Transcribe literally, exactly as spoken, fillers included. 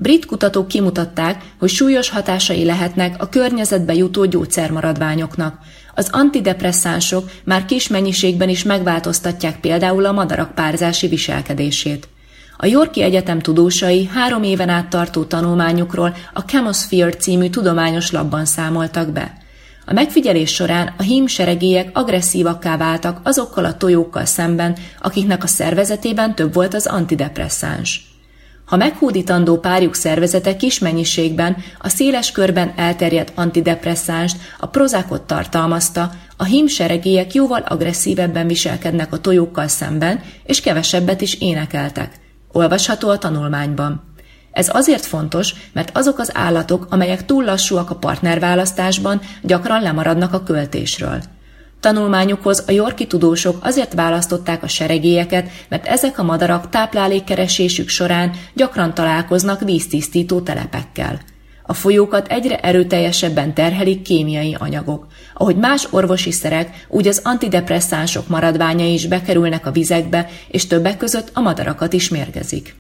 Brit kutatók kimutatták, hogy súlyos hatásai lehetnek a környezetbe jutó gyógyszermaradványoknak. Az antidepresszánsok már kis mennyiségben is megváltoztatják például a madarak párzási viselkedését. A Yorki Egyetem tudósai három éven át tartó tanulmányukról a Chemosphere című tudományos labban számoltak be. A megfigyelés során a hím-seregélyek agresszívakká váltak azokkal a tojókkal szemben, akiknek a szervezetében több volt az antidepresszáns. Ha meghódítandó párjuk szervezete kis mennyiségben a széles körben elterjedt antidepresszánst, a Prozacot tartalmazta, a hím-seregélyek jóval agresszívebben viselkednek a tojókkal szemben, és kevesebbet is énekeltek. Olvasható a tanulmányban. Ez azért fontos, mert azok az állatok, amelyek túl lassúak a partnerválasztásban, gyakran lemaradnak a költésről. Tanulmányukhoz a yorki tudósok azért választották a seregélyeket, mert ezek a madarak táplálékkeresésük során gyakran találkoznak víztisztító telepekkel. A folyókat egyre erőteljesebben terhelik kémiai anyagok. Ahogy más orvosi szerek, úgy az antidepresszánsok maradványai is bekerülnek a vizekbe, és többek között a madarakat is mérgezik.